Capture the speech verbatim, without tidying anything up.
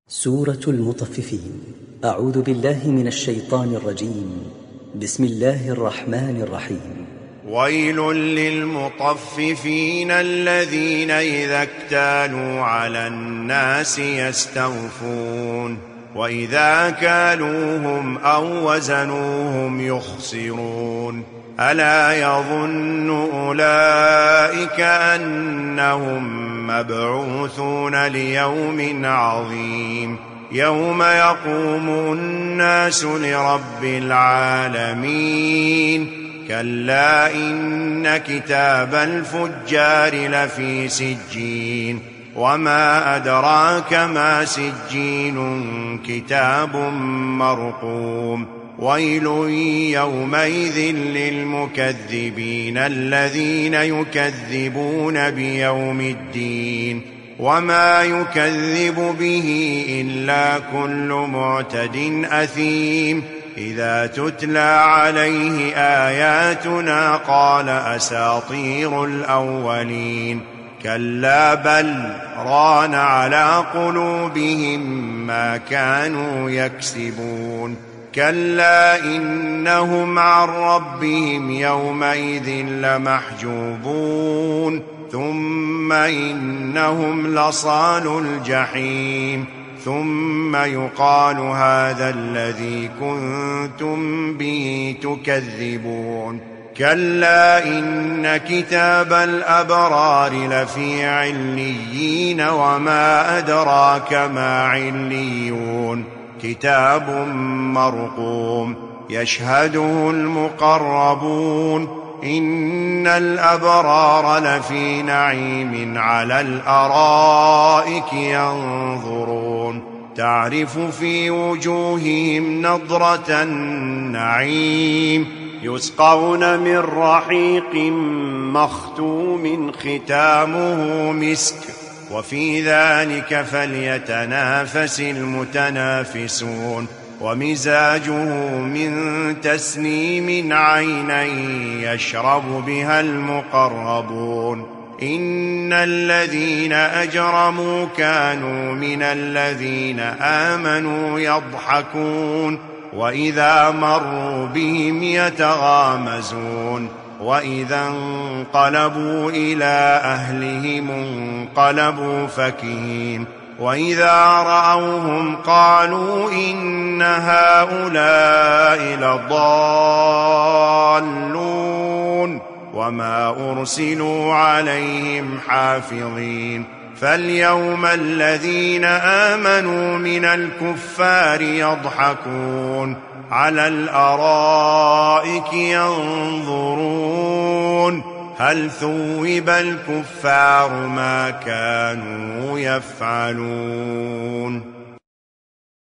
سورة المطففين. أعوذ بالله من الشيطان الرجيم. بسم الله الرحمن الرحيم. ويل للمطففين الذين إذا اكتالوا على الناس يستوفون وإذا كالوهم أو وزنوهم يخسرون ألا يظن أولئك أنهم مبعوثون ليوم عظيم يوم يقوم الناس لرب العالمين كلا إن كتاب الفجار لفي سجين وما أدراك ما سجين كتاب مرقوم ويل يومئذ للمكذبين الذين يكذبون بيوم الدين وما يكذب به إلا كل معتد أثيم إذا تتلى عليه آياتنا قال أساطير الأولين كلا بل ران على قلوبهم ما كانوا يكسبون كلا إنهم عن ربهم يومئذ لمحجوبون ثم إنهم لصالو الجحيم ثم يقال هذا الذي كنتم به تكذبون كلا إن كتاب الأبرار لفي عليين وما أدراك ما عليون كتاب مرقوم يشهده المقربون إن الأبرار لفي نعيم على الأرائك ينظرون تعرف في وجوههم نضرة النعيم يسقون من رحيق مختوم ختامه مسك وفي ذلك فليتنافس المتنافسون ومزاجه من تسنيم عينا يشرب بها المقربون إن الذين أجرموا كانوا من الذين آمنوا يضحكون وإذا مروا بهم يتغامزون وإذا انقلبوا إلى أهلهم انقلبوا فكهين وإذا رأوهم قالوا إن هؤلاء لضالون وما أرسلوا عليهم حافظين فاليوم الذين آمنوا من الكفار يضحكون على الأرائك ينظرون هل ثوب الكفار ما كانوا يفعلون